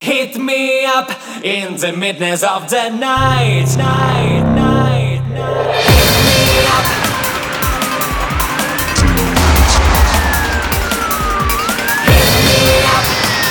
Hit me up in the midness of the night. Hit me up. Hit me up.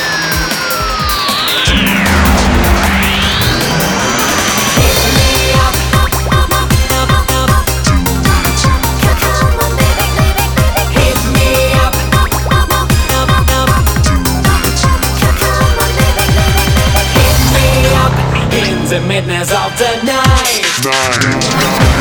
The midness of the night.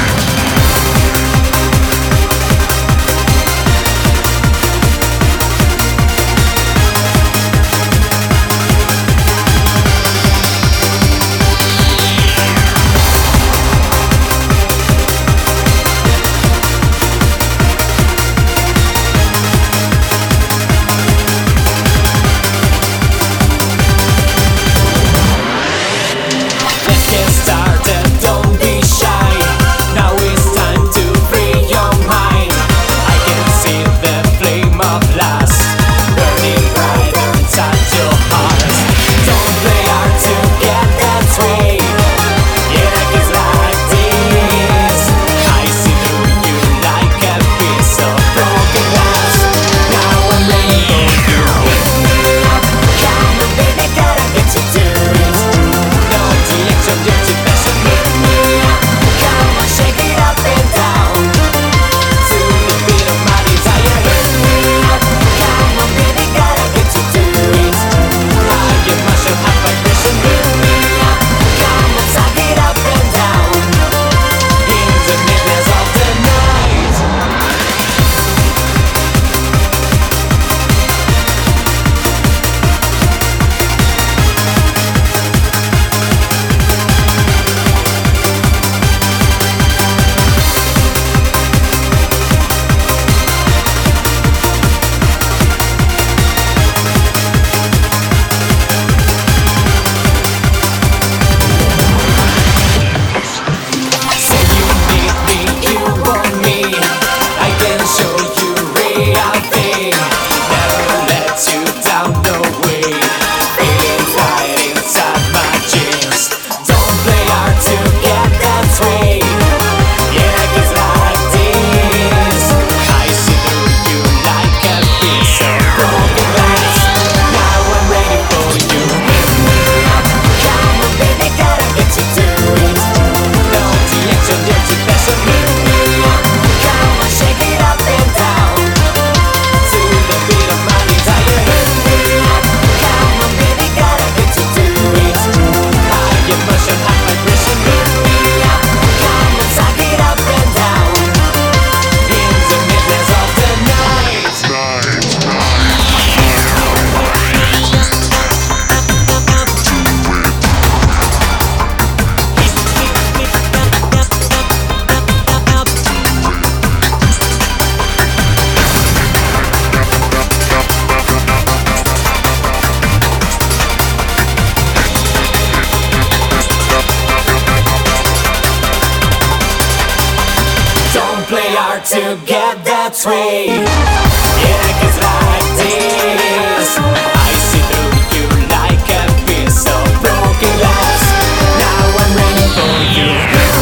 Play hard to get that way. Yeah, 'cause like this, I see through you like a piece of broken glass. Now I'm ready for you.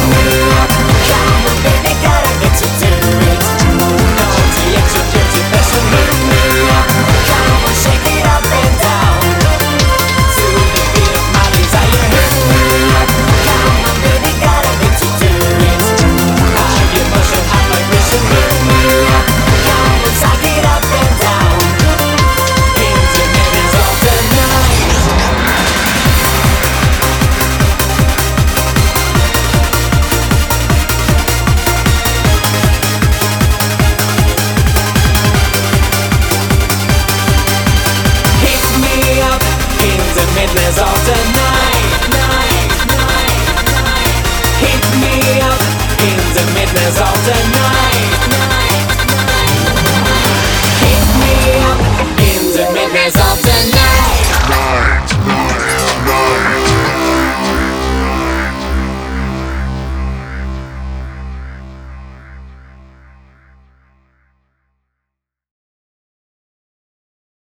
Come on, baby, gotta get to do it. No, the extra dirty passion. Come on, shake it up and down to the beat of my desire. Come on, baby, gotta get to do it. Emotion, vibration, come and suck it up and down into minutes of the night. Hit me up in the midness of the night.